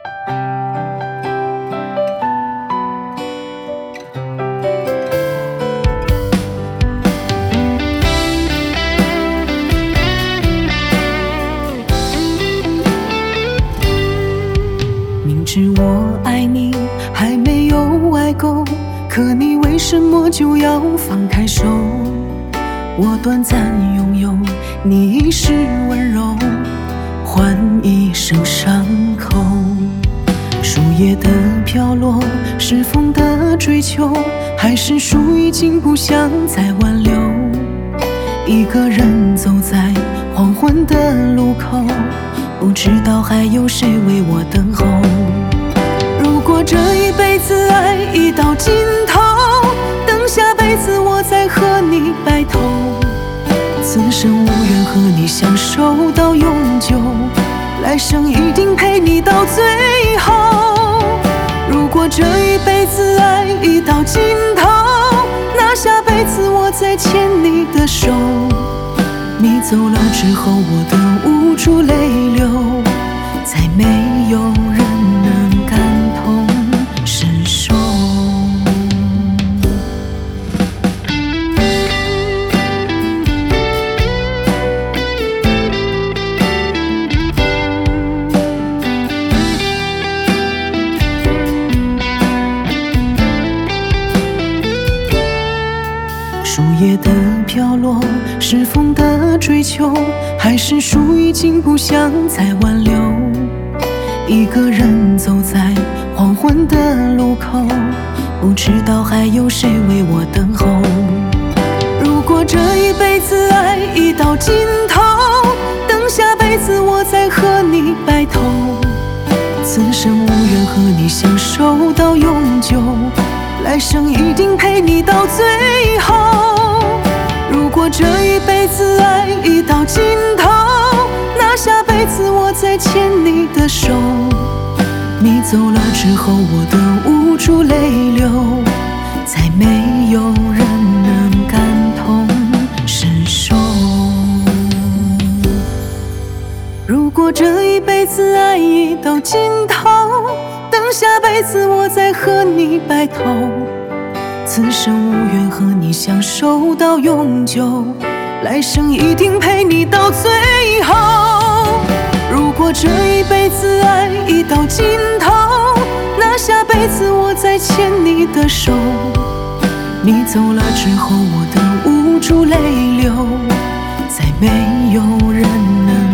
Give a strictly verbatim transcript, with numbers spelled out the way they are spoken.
明知我爱你还没有爱够，可你为什么就要放开手？我短暂拥有你一世温柔，换一生伤口。树叶的飘落，是风的追求，还是树已经不想再挽留？一个人走在黄昏的路口，不知道还有谁为我等候。如果这一辈子爱已到尽头，等下辈子我再和你白头，此生无缘和你相守到永久，来生一定陪你到最后。如果这一辈子爱已到尽头，那下辈子我再牵你的手。你走了之后，我的无助泪流，再没有人能感同身受。树叶的飘落，是风的追求，还是树已经不想再挽留？一个人走在黄昏的路口，不知道还有谁为我等候。如果这一辈子爱已到尽头，等下辈子我再和你白头，此生无缘和你相守到永久，来生一定陪你到最后。如果这一辈子爱已到尽头，那下辈子我再牵你的手。你走了之后，我的无助泪流，再没有人能感同身受。如果这一辈子爱已到尽头，等下辈子我再和你白头，此生无缘和你相守到永久，来生一定陪你到最后。如果这一辈子爱已到尽头，那下辈子我再牵你的手。你走了之后，我的无助泪流，再没有人能